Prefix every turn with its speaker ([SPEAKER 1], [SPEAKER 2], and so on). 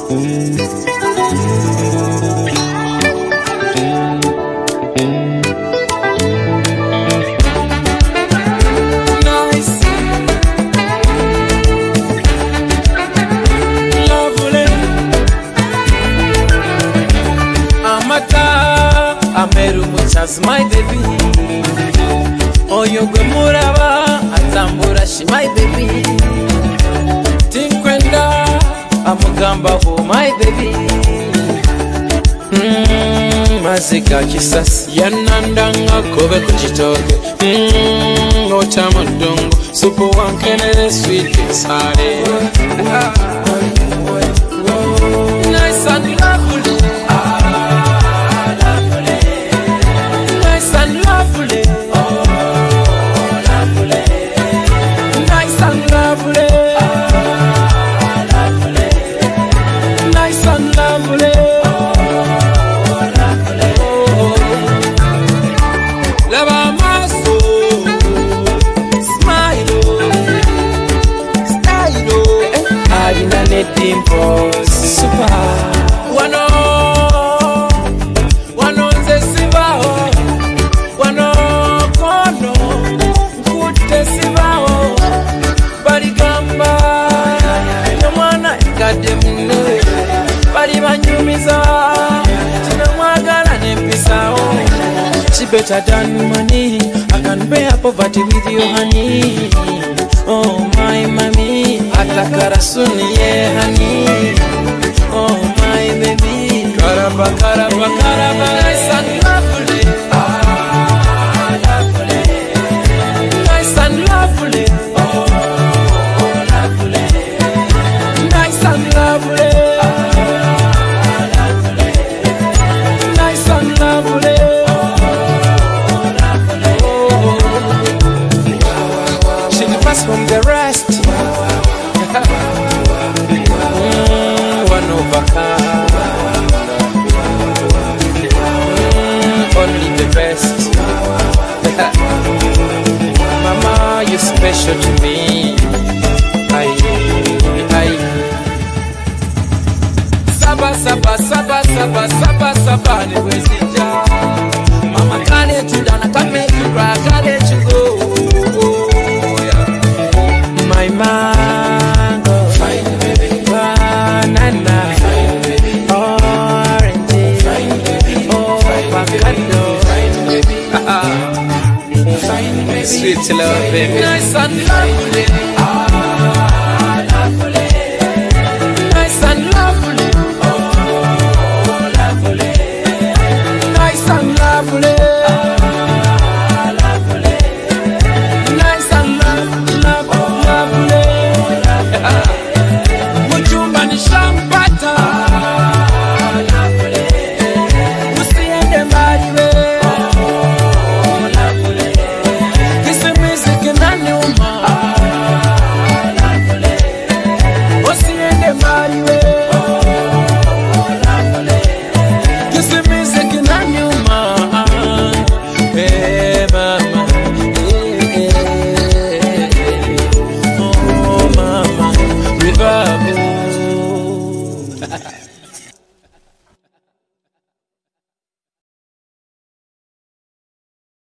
[SPEAKER 1] As my baby, oh you go muraba, atambura she my baby. Tinkwenda, amugamba ho my baby. Mazika kisasi yanandanga kobe kuchitoke. Otamondongo, supu wankene sweet inside. Nice and lovely. Super wano nze sibao wano kono nkute sibao baligamba mwana ikadde munne bali banyumiza tinamwagala nempisao. She better than money, I can bear poverty with you honey. Oh my mommy, atakara suni ye honey. Oh my baby, karaba karaba karaba, nice and lovely. Lovely, nice and lovely. Lovely, nice and lovely. Nice and lovely. She differs from the rest. One of a kind, only the best. Mama, you're special to me. Saba saba saba saba saba saba ni wezija. Mama can't let you down, I can't make you cry, I can't let you go. My mango, fine baby, banana, fine baby, orange, fine baby, oh avocado, fine baby, fine baby, sweet love baby, nice and lovely, lovely, nice and lovely, oh lovely, nice and lovely. Mujumba ni shampata.